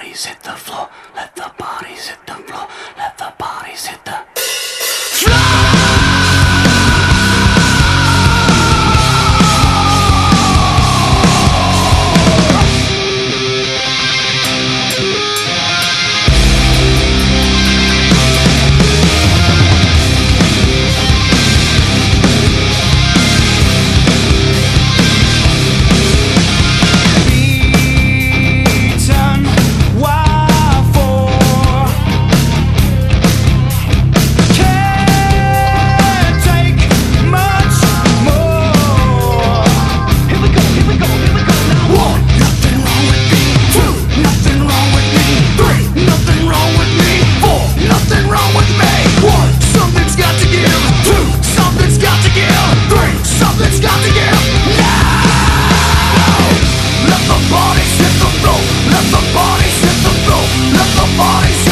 bodies hit the floor. Let the bodies hit the floor. Let the bodies hit the floor. Something's got to give now. Let the bodies hit the floor. Let the bodies hit the floor. Let the bodies